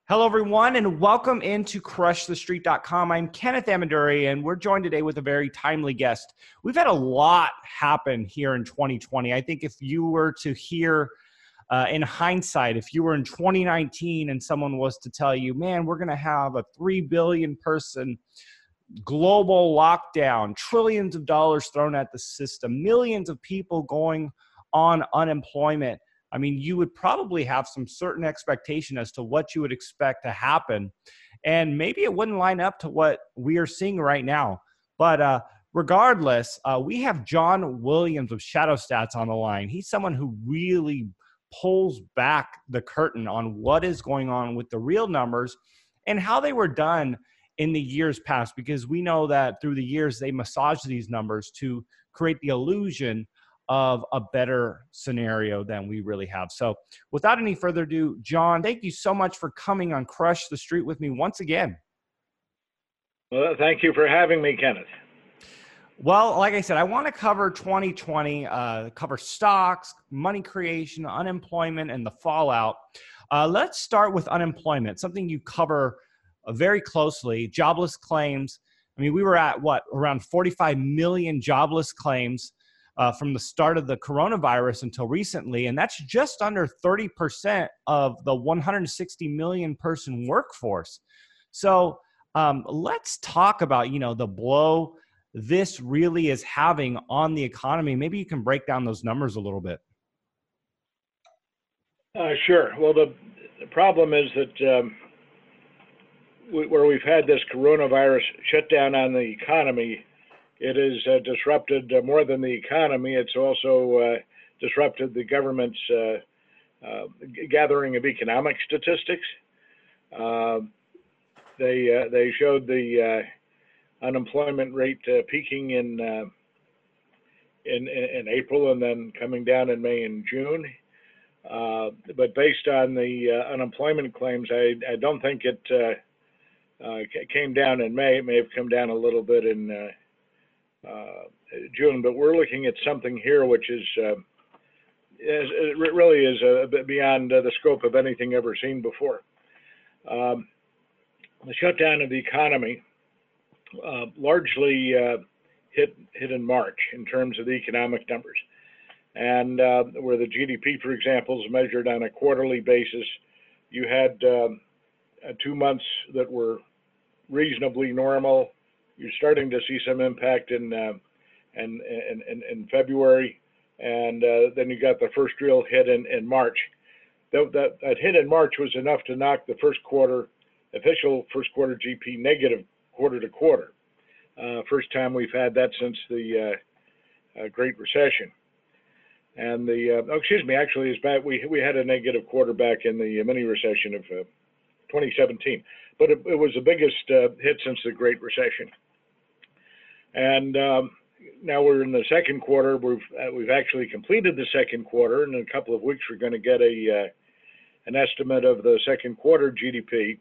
Hello, everyone, and welcome into CrushTheStreet.com. I'm Kenneth Amaduri, and we're joined today with a very timely guest. We've had a lot happen here in 2020. I think if you were to hear in hindsight, if you were in 2019 and someone was to tell you, man, we're going to have a 3 billion person global lockdown, trillions of dollars thrown at the system, millions of people going on unemployment, I mean, you would probably have some certain expectation as to what you would expect to happen. And maybe it wouldn't line up to what we are seeing right now. But regardless, we have John Williams of Shadow Stats on the line. He's someone who really pulls back the curtain on what is going on with the real numbers and how they were done in the years past, because we know that through the years they massage these numbers to create the illusion of a better scenario than we really have. So without any further ado, John, thank you so much for coming on Crush the Street with me once again. Well, thank you for having me, Kenneth. Well, like I said, I want to cover 2020, cover stocks, money creation, unemployment, and the fallout. Let's start with unemployment, something you cover very closely, jobless claims. I mean, we were at around 45 million jobless claims from the start of the coronavirus until recently, and that's just under 30% of the 160 million person workforce. So let's talk about, the blow this really is having on the economy. Maybe you can break down those numbers a little bit. Sure. Well, the problem is that where we've had this coronavirus shutdown on the economy, it has disrupted more than the economy. It's also disrupted the government's gathering of economic statistics. They showed the unemployment rate peaking in April and then coming down in May and June. But based on the unemployment claims, I don't think it came down in May. It may have come down a little bit in June, but we're looking at something here which is it really is a bit beyond the scope of anything ever seen before. The shutdown of the economy largely hit in March in terms of the economic numbers, and where the GDP, for example, is measured on a quarterly basis, you had 2 months that were reasonably normal. You're starting to see some impact in February, and then you got the first real hit in March. That hit in March was enough to knock the official first quarter GDP negative quarter to quarter. First time we've had that since the Great Recession. And actually, it's back. We had a negative quarter back in the mini recession of 2017, but it was the biggest hit since the Great Recession. And now we're in the second quarter. We've actually completed the second quarter, and in a couple of weeks we're going to get an estimate of the second quarter GDP.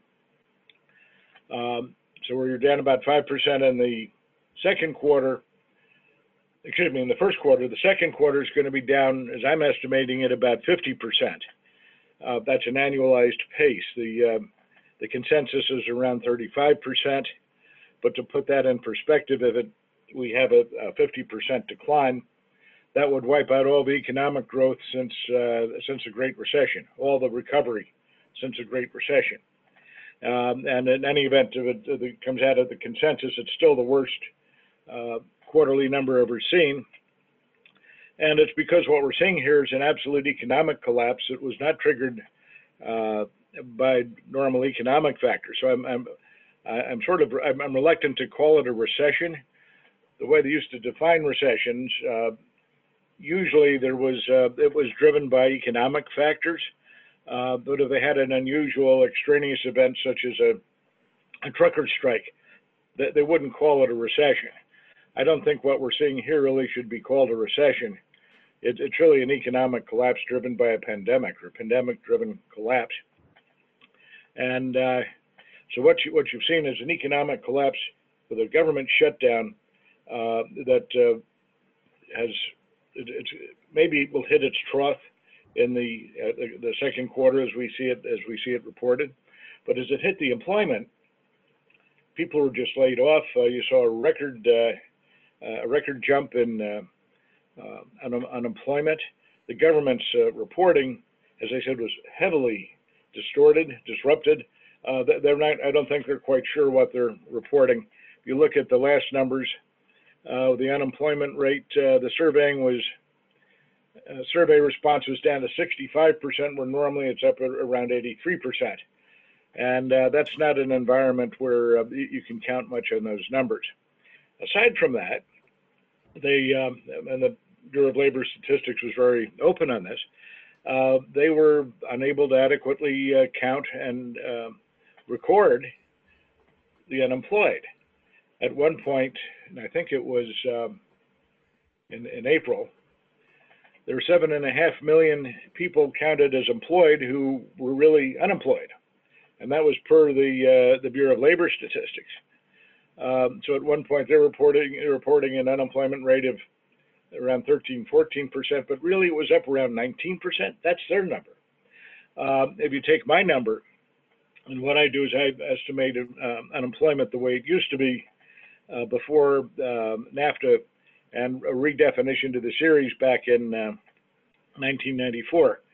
So we're down about 5% in the second quarter. Excuse me, in the first quarter. The second quarter is going to be down, as I'm estimating it, about 50%. That's an annualized pace. The consensus is around 35%, but to put that in perspective, if we have a 50% decline, that would wipe out all the economic growth since the Great Recession, all the recovery since the Great Recession. And in any event, if it comes out of the consensus, it's still the worst quarterly number ever seen. And it's because what we're seeing here is an absolute economic collapse that was not triggered by normal economic factors. So I'm reluctant to call it a recession. The way they used to define recessions, usually it was driven by economic factors. But if they had an unusual extraneous event such as a trucker strike, they wouldn't call it a recession. I don't think what we're seeing here really should be called a recession. It's really an economic collapse driven by a pandemic or pandemic-driven collapse. And so what you've seen is an economic collapse with a government shutdown that maybe will hit its trough in the second quarter as we see it reported. But as it hit the employment, people were just laid off. You saw a record jump in unemployment. The government's reporting, as I said, was heavily distorted, disrupted. They're not. I don't think they're quite sure what they're reporting. If you look at the last numbers, the unemployment rate, the survey response was down to 65%, where normally it's up at around 83%. And that's not an environment where you can count much on those numbers. Aside from that, and the Bureau of Labor Statistics was very open on this, they were unable to adequately count and record the unemployed. At one point, and I think it was in April, there were 7.5 million people counted as employed who were really unemployed. And that was per the Bureau of Labor Statistics. So at one point they're reporting an unemployment rate of around 13, 14%, but really it was up around 19%. That's their number. If you take my number, and what I do is I estimate unemployment the way it used to be before NAFTA and a redefinition to the series back in 1994.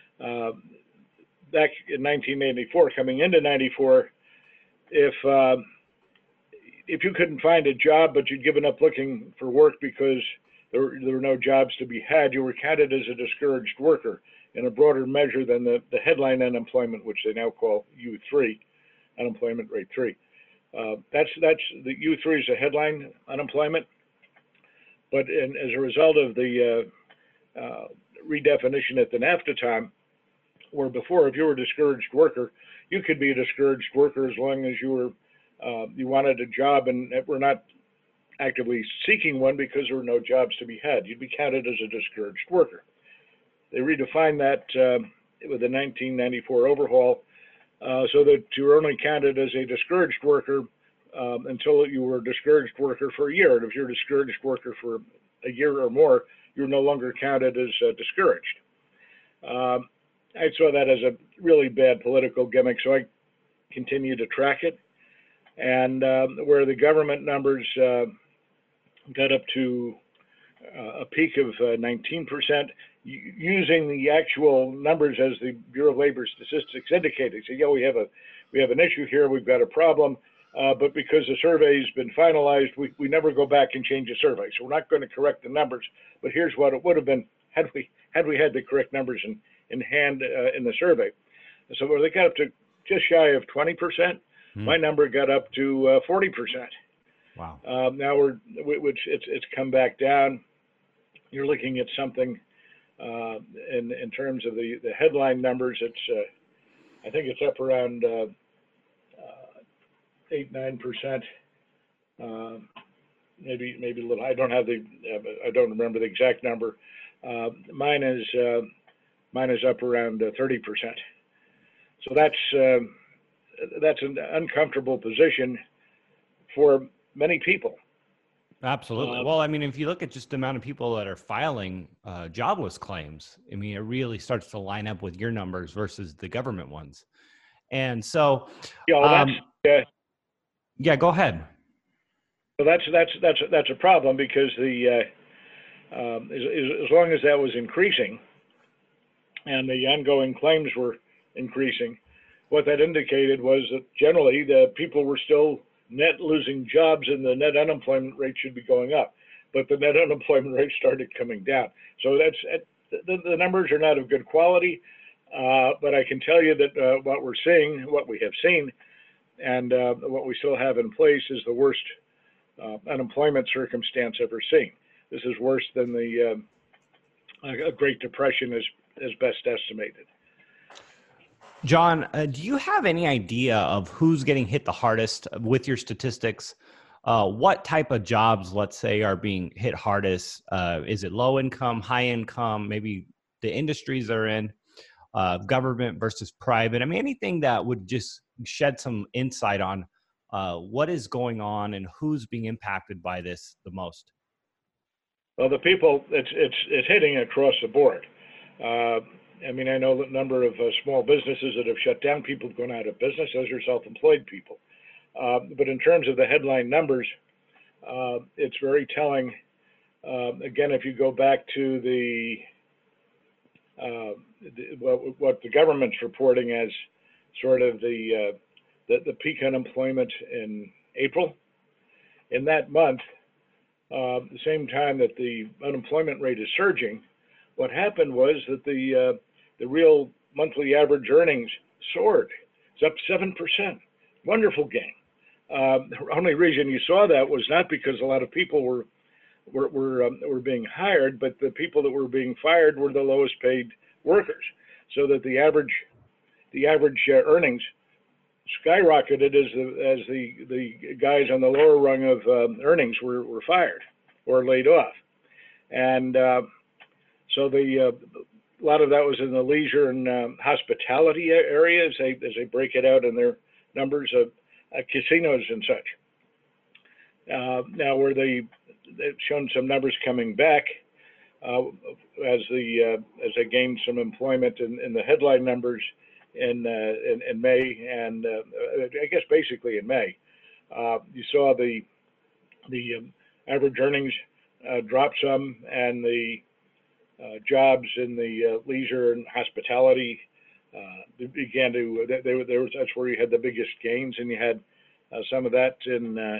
Back in 1984, coming into 94, if you couldn't find a job but you'd given up looking for work because there were no jobs to be had, you were counted as a discouraged worker in a broader measure than the headline unemployment, which they now call U3, unemployment rate 3. That's the U3 is a headline unemployment, but as a result of the redefinition at the NAFTA time, where before, if you were a discouraged worker, you could be a discouraged worker as long as you wanted a job and were not actively seeking one because there were no jobs to be had. You'd be counted as a discouraged worker. They redefined that with the 1994 overhaul so that you were only counted as a discouraged worker until you were a discouraged worker for a year. And if you're a discouraged worker for a year or more, you're no longer counted as discouraged. I saw that as a really bad political gimmick, so I continue to track it. And where the government numbers got up to a peak of 19%, using the actual numbers as the Bureau of Labor Statistics indicated. So, yeah, we have an issue here, we've got a problem, but because the survey's been finalized, we never go back and change the survey. So we're not going to correct the numbers, but here's what it would have been had we had the correct numbers in hand in the survey. So where they got up to just shy of 20%, my number got up to 40%. Wow. Now which it's come back down. You're looking at something in terms of the headline numbers. It's I think it's up around 8-9%, maybe a little. I don't remember the exact number. Mine is up around 30%. So that's an uncomfortable position for many people. Absolutely. Well, I mean, if you look at just the amount of people that are filing jobless claims, I mean, it really starts to line up with your numbers versus the government ones. And so, yeah, go ahead. So that's a problem because as long as that was increasing and the ongoing claims were increasing, what that indicated was that generally the people were still net losing jobs and the net unemployment rate should be going up, but the net unemployment rate started coming down. So the numbers are not of good quality, but I can tell you that what we have seen, and what we still have in place is the worst unemployment circumstance ever seen. This is worse than the Great Depression as best estimated. John, do you have any idea of who's getting hit the hardest with your statistics? What type of jobs, let's say, are being hit hardest? Is it low income, high income, maybe the industries they're in, government versus private? I mean, anything that would just shed some insight on what is going on and who's being impacted by this the most? Well, the people, it's hitting across the board. I mean, I know the number of small businesses that have shut down. People have gone out of business. Those are self-employed people. But in terms of the headline numbers, it's very telling. Again, if you go back to what the government's reporting as sort of the peak unemployment in April, in that month, the same time that the unemployment rate is surging, what happened was that the real monthly average earnings soared. It's up 7%. Wonderful gain. The only reason you saw that was not because a lot of people were being hired, but the people that were being fired were the lowest paid workers, so that the average earnings skyrocketed as the guys on the lower rung of earnings were fired or laid off, and so a lot of that was in the leisure and hospitality area as they break it out in their numbers of casinos and such. Now, where they've shown some numbers coming back as they gained some employment in the headline numbers in May, and I guess basically in May, you saw the average earnings drop some, and the jobs in the leisure and hospitality began to. That's where you had the biggest gains, and you had some of that in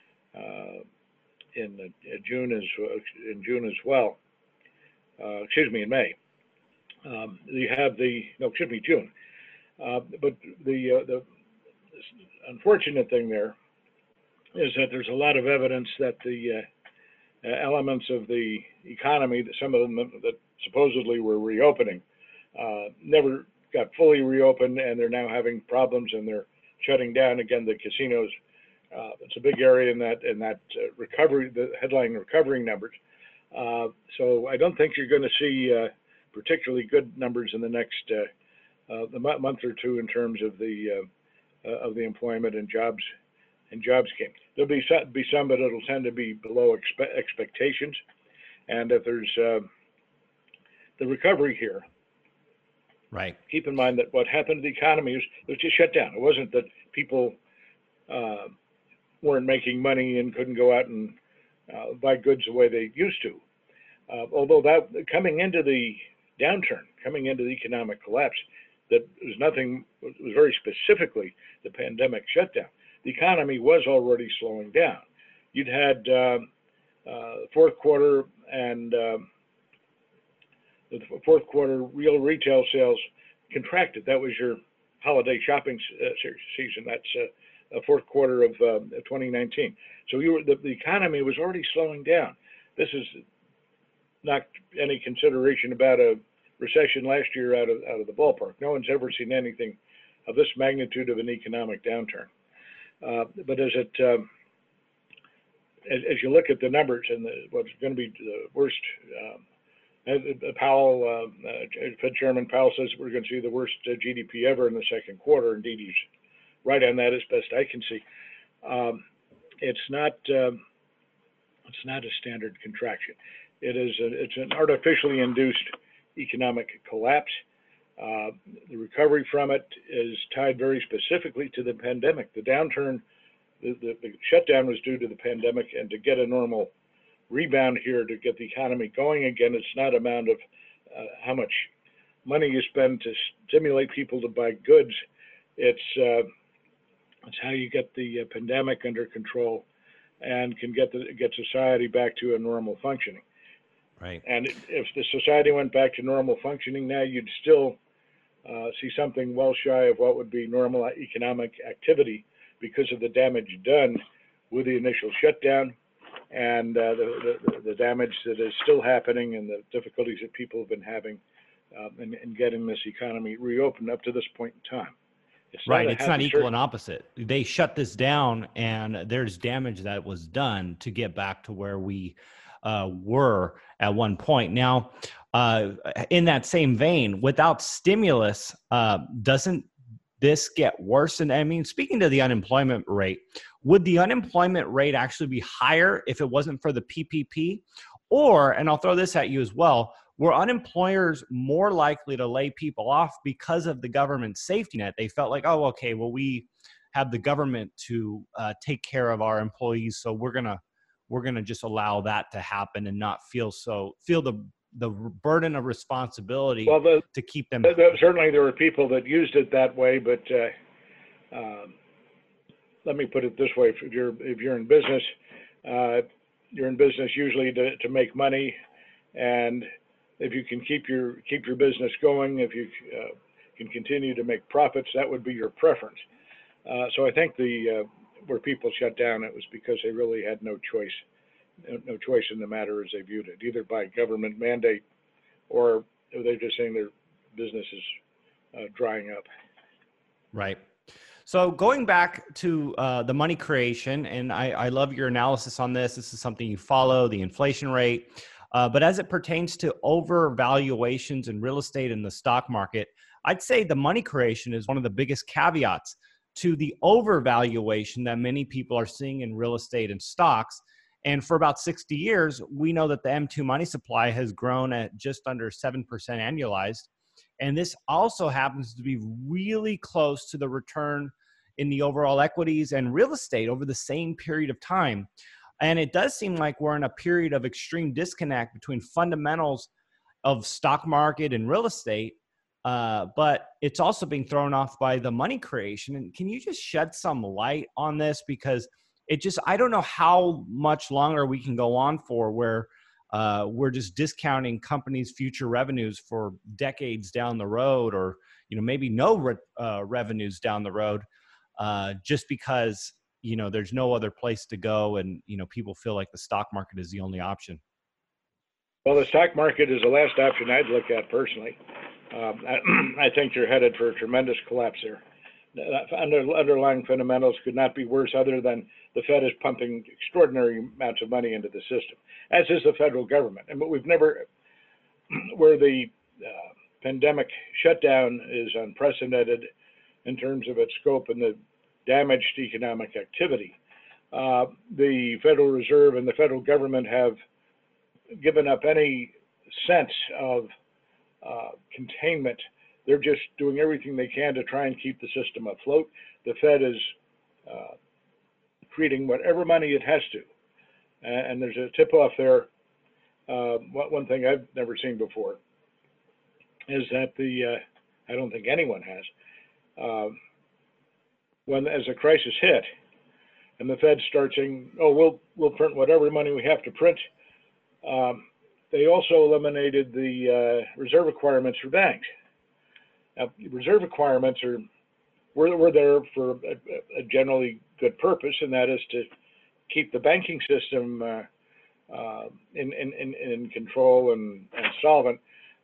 June as well. In May. You have June. But the unfortunate thing there is that there's a lot of evidence that the elements of the economy, some of them that supposedly were reopening, never got fully reopened, and they're now having problems, and they're shutting down again the casinos. It's a big area in that recovery, the headline recovery numbers. So I don't think you're going to see particularly good numbers in the next month or two in terms of the employment and jobs gain. There'll be some, but it'll tend to be below expectations. And if there's the recovery here, right? Keep in mind that what happened to the economy was just shut down. It wasn't that people weren't making money and couldn't go out and buy goods the way they used to. Although that coming into the downturn, coming into the economic collapse, that was very specifically the pandemic shutdown. The economy was already slowing down. You'd had fourth quarter and the fourth quarter real retail sales contracted. That was your holiday shopping season. That's fourth quarter of 2019. So the economy was already slowing down. This is not any consideration about a recession last year out of the ballpark. No one's ever seen anything of this magnitude of an economic downturn. But as you look at the numbers and what's going to be the worst, Powell, Fed Chairman Powell says we're going to see the worst GDP ever in the second quarter. Indeed, he's right on that as best I can see. It's not a standard contraction. It's an artificially induced economic collapse. The recovery from it is tied very specifically to the pandemic. The downturn, the shutdown was due to the pandemic, and to get a normal rebound here, to get the economy going again, it's not a amount of how much money you spend to stimulate people to buy goods. It's how you get the pandemic under control and can get society back to a normal functioning. Right. And if the society went back to normal functioning now, you'd still see something well shy of what would be normal economic activity because of the damage done with the initial shutdown and the damage that is still happening and the difficulties that people have been having in getting this economy reopened up to this point in time. It's not equal and opposite. They shut this down, and there's damage that was done to get back to where we were at one point. Now, in that same vein, without stimulus, doesn't this get worse? And I mean, speaking to the unemployment rate, would the unemployment rate actually be higher if it wasn't for the PPP? Or, and I'll throw this at you as well, were unemployers more likely to lay people off because of the government safety net? They felt like, oh, okay, well, we have the government to take care of our employees, so we're gonna just allow that to happen and not feel the burden of responsibility to keep them. Certainly, there were people that used it that way, but let me put it this way: if you're in business, you're in business usually to make money, and if you can keep your business going, if you can continue to make profits, that would be your preference. So I think where people shut down, it was because they really had no choice in the matter as they viewed it, either by government mandate or they're just saying their business is drying up. Right. So going back to the money creation, and I love your analysis on this. This is something you follow, the inflation rate. But as it pertains to overvaluations in real estate and the stock market, I'd say the money creation is one of the biggest caveats to the overvaluation that many people are seeing in real estate and stocks. And for about 60 years, we know that the M2 money supply has grown at just under 7% annualized. And this also happens to be really close to the return in the overall equities and real estate over the same period of time. And it does seem like we're in a period of extreme disconnect between fundamentals of stock market and real estate, but it's also being thrown off by the money creation. And can you just shed some light on this? Because I don't know how much longer we can go on for where we're just discounting companies' future revenues for decades down the road, or maybe no revenues down the road, just because there's no other place to go, and people feel like the stock market is the only option. Well, the stock market is the last option I'd look at personally. I think you're headed for a tremendous collapse there. Underlying fundamentals could not be worse, other than the Fed is pumping extraordinary amounts of money into the system, as is the federal government. And where the pandemic shutdown is unprecedented in terms of its scope and the damage to economic activity, the Federal Reserve and the federal government have given up any sense of containment. They're just doing everything they can to try and keep the system afloat. The Fed is creating whatever money it has to. And there's a tip-off there. One thing I've never seen before is that I don't think anyone has, as a crisis hit and the Fed starts saying, oh, we'll print whatever money we have to print, they also eliminated the reserve requirements for banks. Now, reserve requirements were there for a generally good purpose, and that is to keep the banking system in control and solvent.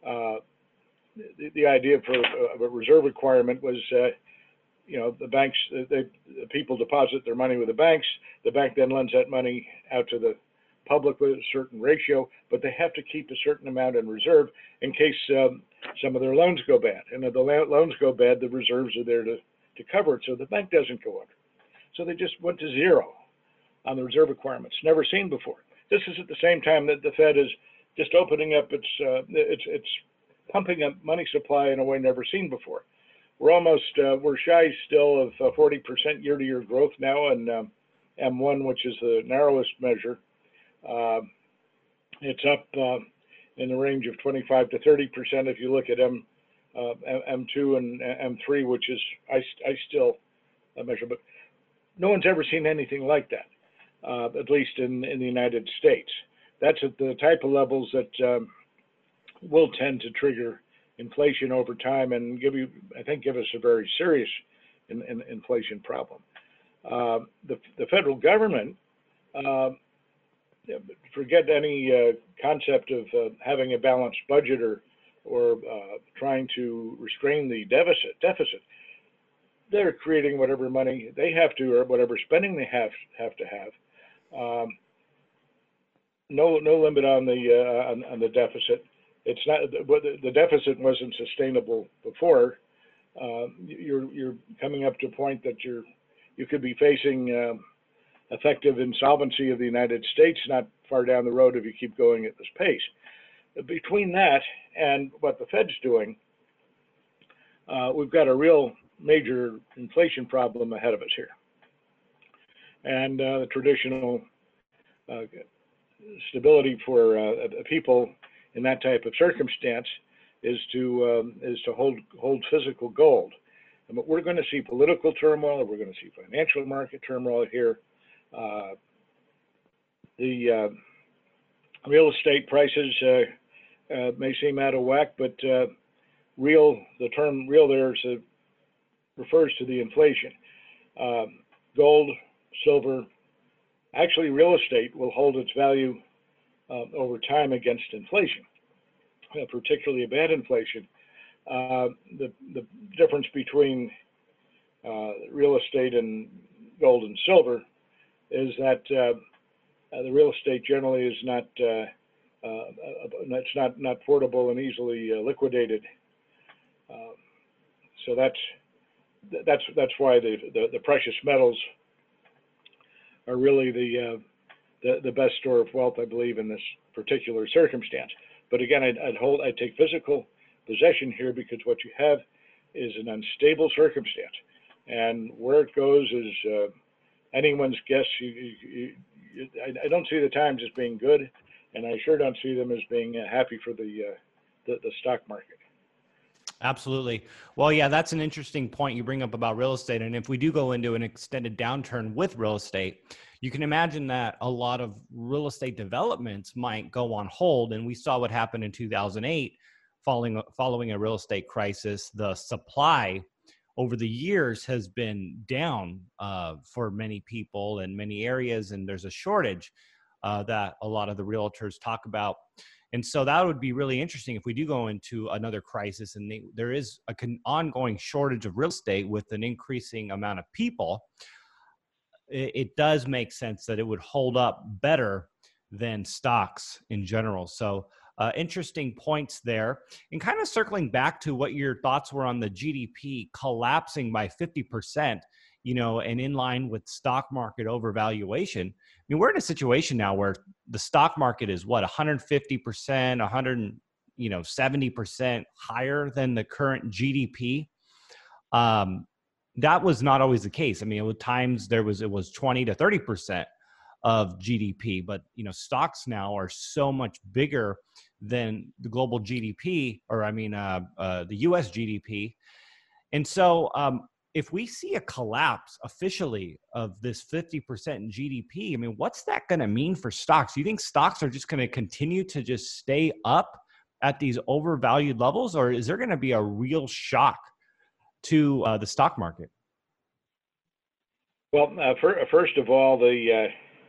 The idea for a reserve requirement was, the banks, people deposit their money with the banks. The bank then lends that money out to the public with a certain ratio, but they have to keep a certain amount in reserve in case some of their loans go bad. And if the loans go bad, the reserves are there to cover it, so the bank doesn't go under. So they just went to zero on the reserve requirements, never seen before. This is at the same time that the Fed is just opening up its pumping up money supply in a way never seen before. We're shy still of 40% year-to-year growth now in M1, which is the narrowest measure. It's up in the range of 25 to 30% if you look at M2 and M3, which is I still measure, but no one's ever seen anything like that, at least in the United States. That's at the type of levels that will tend to trigger inflation over time and give us a very serious inflation problem. The federal government, forget any concept of having a balanced budget or trying to restrain the deficit. They're creating whatever money they have to, or whatever spending they have to have. No limit on the deficit. It's not, the deficit wasn't sustainable before. You're coming up to a point that you could be facing effective insolvency of the United States not far down the road if you keep going at this pace. between that and what the Fed's doing, we've got a real major inflation problem ahead of us here. And the traditional stability for people in that type of circumstance is to hold physical gold. But we're going to see political turmoil. We're going to see financial market turmoil here. The real estate prices may seem out of whack, but the term real there refers to the inflation. Gold, silver, actually real estate will hold its value over time against inflation, particularly a bad inflation. The difference between real estate and gold and silver is that the real estate generally is not portable and easily liquidated. So that's why the precious metals are really the best store of wealth, I believe, in this particular circumstance. But again, I'd take physical possession here, because what you have is an unstable circumstance, and where it goes is anyone's guess. I don't see the times as being good, and I sure don't see them as being happy for the stock market. Absolutely. Well, yeah, that's an interesting point you bring up about real estate. And if we do go into an extended downturn with real estate, you can imagine that a lot of real estate developments might go on hold. And we saw what happened in 2008 following a real estate crisis. The supply over the years has been down for many people in many areas, and there's a shortage that a lot of the realtors talk about. And so that would be really interesting if we do go into another crisis and there is an ongoing shortage of real estate with an increasing amount of people. It does make sense that it would hold up better than stocks in general. So interesting points there. And kind of circling back to what your thoughts were on the GDP collapsing by 50%, and in line with stock market overvaluation. I mean, we're in a situation now where the stock market is 150%, 70% higher than the current GDP. That was not always the case. I mean, at times it was 20 to 30% of GDP, but stocks now are so much bigger than the global GDP, or the US GDP. And so if we see a collapse officially of this 50% in GDP, I mean, what's that going to mean for stocks? Do you think stocks are just going to continue to just stay up at these overvalued levels, or is there going to be a real shock to the stock market? Well, first of all, the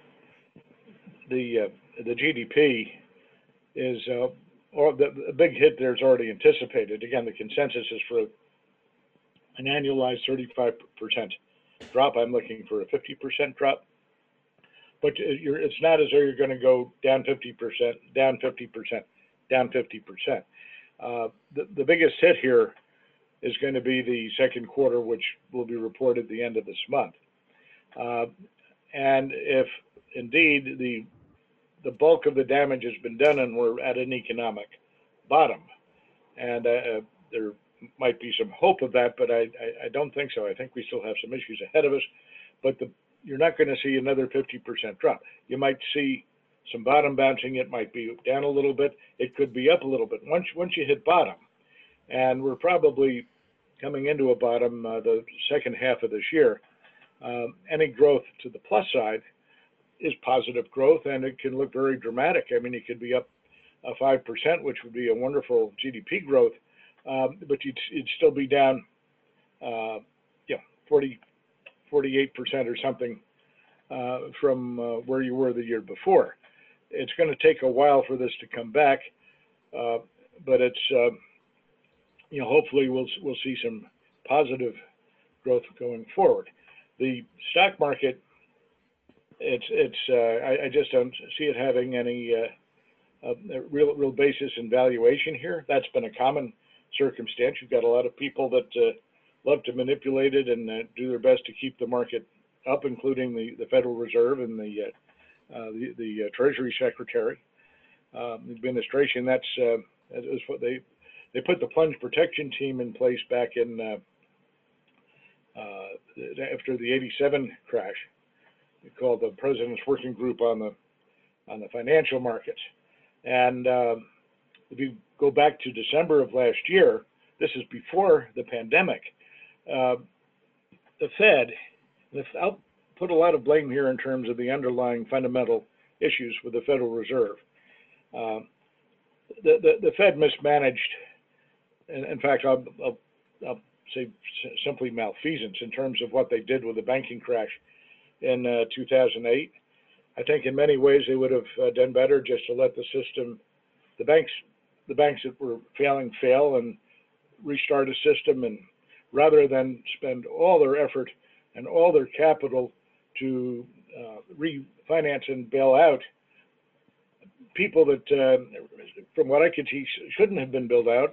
GDP is or the big hit there is already anticipated. Again, the consensus is for an annualized 35% drop. I'm looking for a 50% drop, but it's not as though you're going to go down 50%, down 50%, down 50%. The biggest hit here is going to be the second quarter, which will be reported at the end of this month. And if indeed the bulk of the damage has been done and we're at an economic bottom, and there might be some hope of that, but I don't think so. I think we still have some issues ahead of us, but you're not going to see another 50% drop. You might see some bottom bouncing. It might be down a little bit. It could be up a little bit. Once you hit bottom, and we're probably coming into a bottom the second half of this year, any growth to the plus side is positive growth, and it can look very dramatic. I mean, it could be up 5%, which would be a wonderful GDP growth, but you'd still be down 48% or something from where you were the year before. It's going to take a while for this to come back, but it's hopefully we'll see some positive growth going forward. The stock market, I just don't see it having any real basis in valuation here. That's been a common circumstance. You've got a lot of people that love to manipulate it and do their best to keep the market up, including the Federal Reserve and the Treasury Secretary. administration. That's what they put the plunge protection team in place back in after the '87 crash. We called the President's Working Group on the financial markets. And if you go back to December of last year, this is before the pandemic, the Fed, I'll put a lot of blame here in terms of the underlying fundamental issues with the Federal Reserve. The Fed mismanaged, and in fact, I'll say simply malfeasance in terms of what they did with the banking crash in 2008. I think in many ways they would have done better just to let the system, the banks that were failing fail and restart a system, and rather than spend all their effort and all their capital to refinance and bail out people that, from what I could see, shouldn't have been bailed out,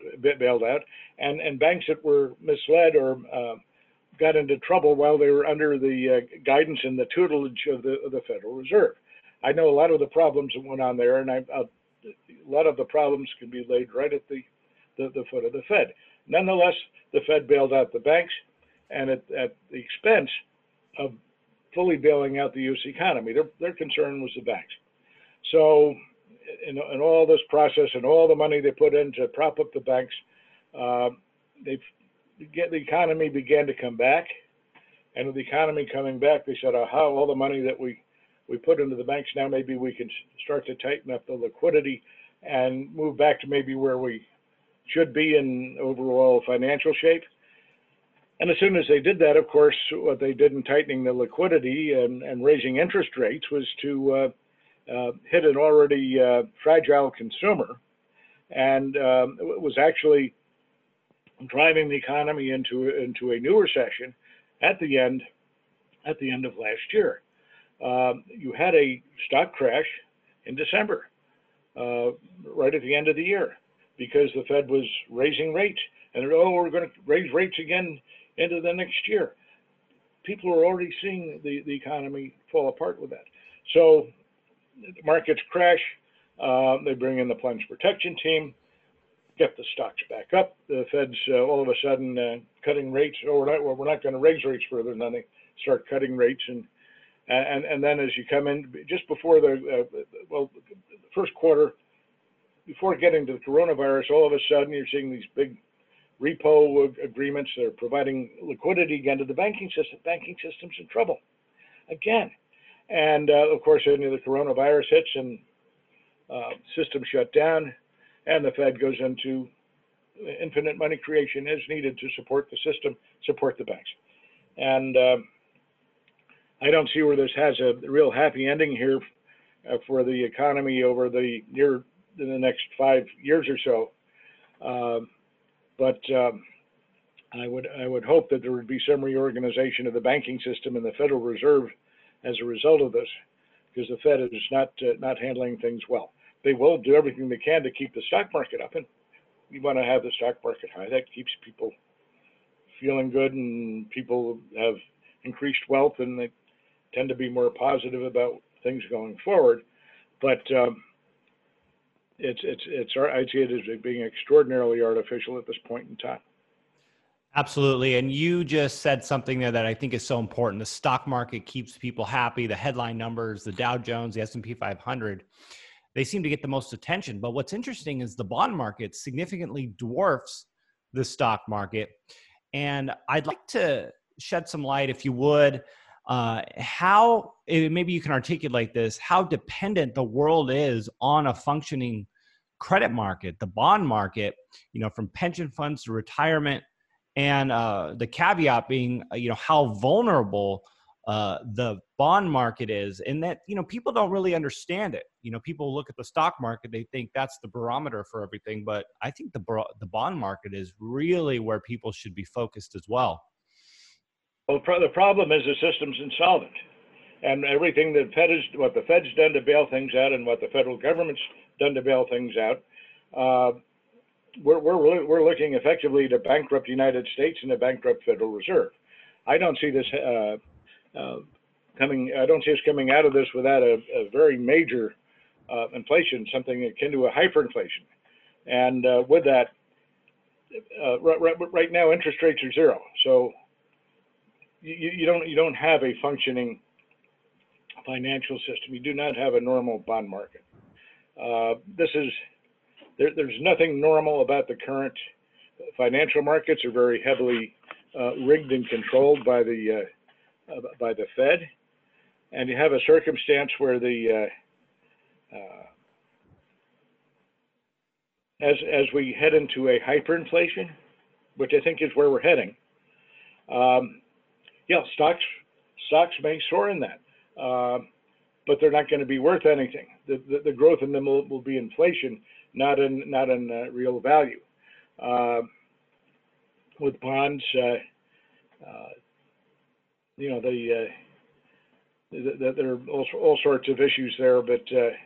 and banks that were misled or got into trouble while they were under the guidance and the tutelage of the Federal Reserve. I know a lot of the problems that went on there, and a lot of the problems can be laid right at the foot of the Fed. Nonetheless, the Fed bailed out the banks, and at the expense of fully bailing out the U.S. economy. Their concern was the banks. So in all this process and all the money they put in to prop up the banks, the economy began to come back. And with the economy coming back, they said, aha, all the money that we put into the banks, now maybe we can start to tighten up the liquidity and move back to maybe where we should be in overall financial shape. And as soon as they did that, of course, what they did in tightening the liquidity and raising interest rates was to hit an already fragile consumer, and it was actually driving the economy into a new recession at the end of last year. You had a stock crash in December, right at the end of the year, because the Fed was raising rates, and we're going to raise rates again into the next year. People are already seeing the economy fall apart with that. So markets crash, they bring in the plunge protection team, get the stocks back up. The Fed's all of a sudden cutting rates. Oh, we're not going to raise rates further. And then they start cutting rates, and then as you come in just before the first quarter, before getting to the coronavirus, all of a sudden you're seeing these big repo agreements that are providing liquidity again to the banking system. Banking system's in trouble again. And of course, the coronavirus hits and system shut down, and the Fed goes into infinite money creation as needed to support the system, support the banks. And I don't see where this has a real happy ending here for the economy over the next 5 years or so. But I would hope that there would be some reorganization of the banking system and the Federal Reserve as a result of this, because the Fed is not handling things well. They will do everything they can to keep the stock market up, and we want to have the stock market high. That keeps people feeling good, and people have increased wealth, and they tend to be more positive about things going forward. But I'd see it as being extraordinarily artificial at this point in time. Absolutely. And you just said something there that I think is so important. The stock market keeps people happy. The headline numbers, the Dow Jones, the S&P 500, they seem to get the most attention. But what's interesting is the bond market significantly dwarfs the stock market. And I'd like to shed some light, if you would, how, maybe you can articulate this, how dependent the world is on a functioning credit market, the bond market, from pension funds to retirement, and the caveat being, how vulnerable the bond market is, and that, people don't really understand it. People look at the stock market, they think that's the barometer for everything, but I think the bond market is really where people should be focused as well. Well, the problem is the system's insolvent, and everything what the Fed's done to bail things out, and what the federal government's done to bail things out, we're looking effectively to bankrupt the United States and a bankrupt Federal Reserve. I don't see this coming. I don't see us coming out of this without a very major inflation, something akin to a hyperinflation. And with that, right now interest rates are zero, so you don't have a functioning financial system. You do not have a normal bond market. There's nothing normal about the current financial markets. Are very heavily rigged and controlled by the Fed, and you have a circumstance where as we head into a hyperinflation, which I think is where we're heading, stocks may soar in that, but they're not going to be worth anything. The growth in them will be inflation, not in real value. With bonds, there are all sorts of issues there, but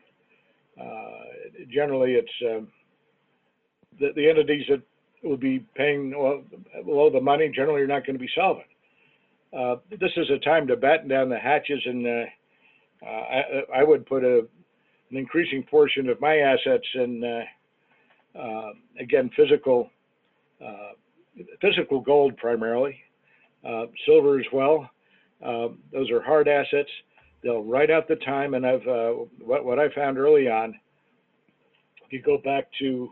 generally it's the entities that will be paying below the money generally are not going to be solvent. This is a time to batten down the hatches, and I would put an increasing portion of my assets in, again, physical gold primarily, silver as well. Those are hard assets. They'll ride out the time, and what I found early on, if you go back to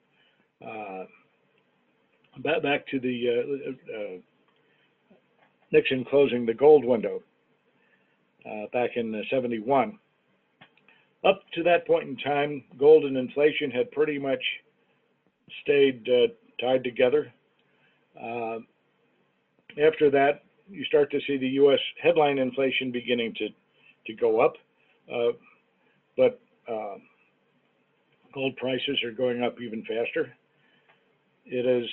the Nixon closing the gold window back in '71. Up to that point in time, gold and inflation had pretty much stayed tied together. After that, you start to see the U.S. headline inflation beginning to go up, but gold prices are going up even faster. It is,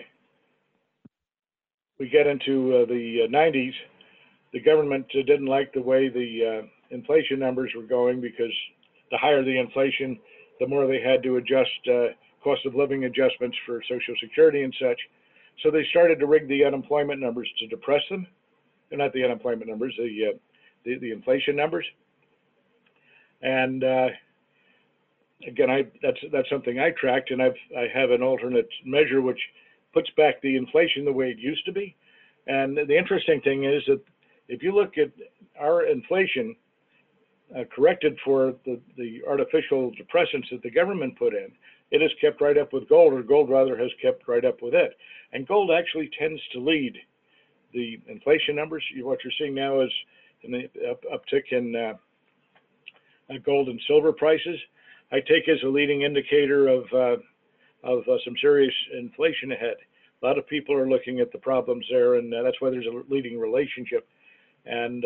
we get into the 90s, the government didn't like the way the inflation numbers were going, because the higher the inflation, the more they had to adjust cost of living adjustments for Social Security and such. So they started to rig the unemployment numbers to depress them. They're not the unemployment numbers, the inflation numbers. And again, that's something I tracked, and I have an alternate measure which puts back the inflation the way it used to be. And the interesting thing is that if you look at our inflation corrected for the artificial depressants that the government put in, it has kept right up with gold, or gold rather has kept right up with it. And gold actually tends to lead the inflation numbers. What you're seeing now is an uptick in gold and silver prices. I take as a leading indicator of some serious inflation ahead. A lot of people are looking at the problems there, and that's why there's a leading relationship. And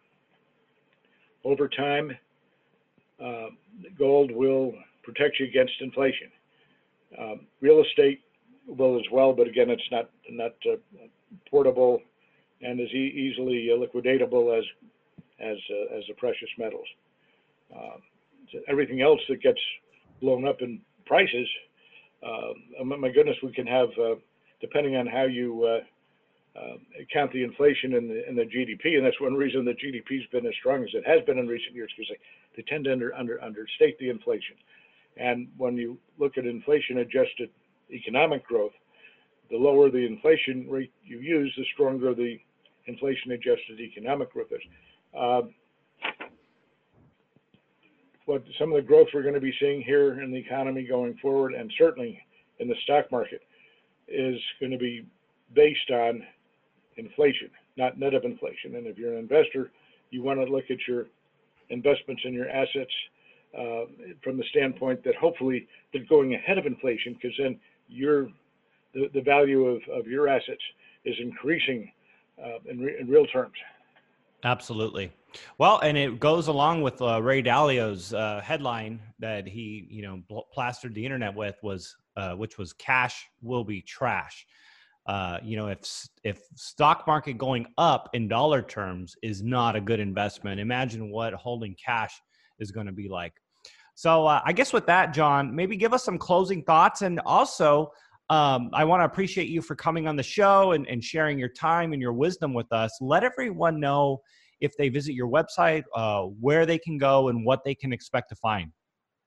over time, gold will protect you against inflation. Real estate will as well, but again, it's not portable and as easily liquidatable as the precious metals. Everything else that gets blown up in prices, my goodness, we can have, depending on how you count the inflation in the GDP, and that's one reason the GDP's been as strong as it has been in recent years, because they tend to understate the inflation. And when you look at inflation-adjusted economic growth, the lower the inflation rate you use, the stronger the inflation-adjusted economic growth is. What some of the growth we're going to be seeing here in the economy going forward, and certainly in the stock market, is going to be based on inflation, not net of inflation. And if you're an investor, you want to look at your investments and your assets from the standpoint that hopefully they're going ahead of inflation, because then the value of your assets is increasing in real terms. Absolutely. Well, and it goes along with Ray Dalio's headline that he, plastered the internet with, which was "Cash will be trash." If stock market going up in dollar terms is not a good investment, imagine what holding cash is going to be like. So I guess with that, John, maybe give us some closing thoughts, and also I want to appreciate you for coming on the show and sharing your time and your wisdom with us. Let everyone know, if they visit your website, where they can go and what they can expect to find.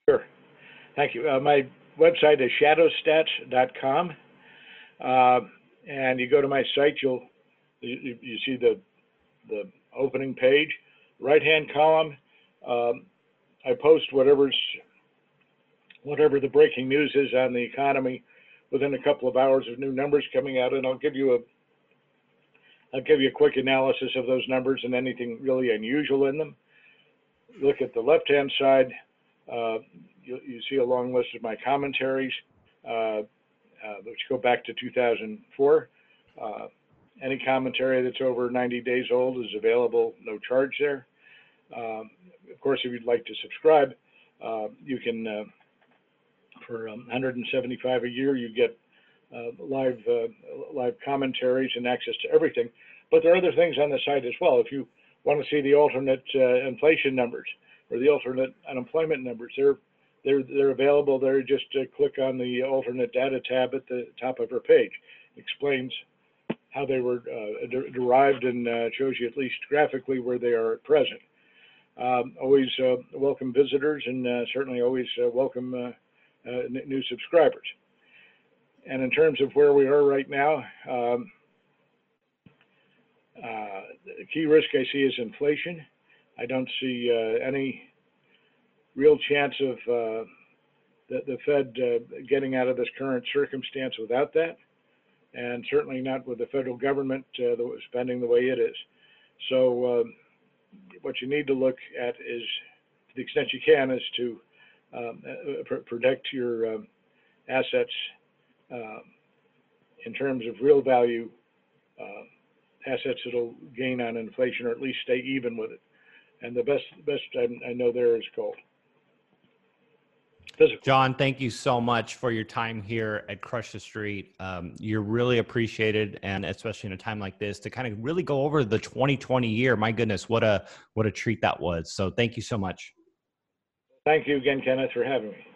Sure. Thank you. My website is shadowstats.com. And you go to my site, you see the opening page, right-hand column. I post whatever the breaking news is on the economy within a couple of hours of new numbers coming out, and I'll give you a quick analysis of those numbers and anything really unusual in them. Look at the left-hand side. You see a long list of my commentaries, which go back to 2004. Any commentary that's over 90 days old is available, no charge there. Of course, if you'd like to subscribe, you can, for $175 a year, you get live commentaries and access to everything. But there are other things on the site as well. If you want to see the alternate inflation numbers or the alternate unemployment numbers, they're available there. Just click on the alternate data tab at the top of our page. It explains how they were derived and shows you at least graphically where they are at present. Always welcome visitors, and certainly always welcome new subscribers. And in terms of where we are right now, the key risk I see is inflation. I don't see any real chance of the Fed getting out of this current circumstance without that, and certainly not with the federal government spending the way it is. So what you need to look at is, to the extent you can, is to protect your assets in terms of real value assets that'll gain on inflation, or at least stay even with it. And the best I know there is gold. Physical. John, thank you so much for your time here at Crush the Street. You're really appreciated, and especially in a time like this, to kind of really go over the 2020 year. My goodness, what a treat that was. So thank you so much. Thank you again, Kenneth, for having me.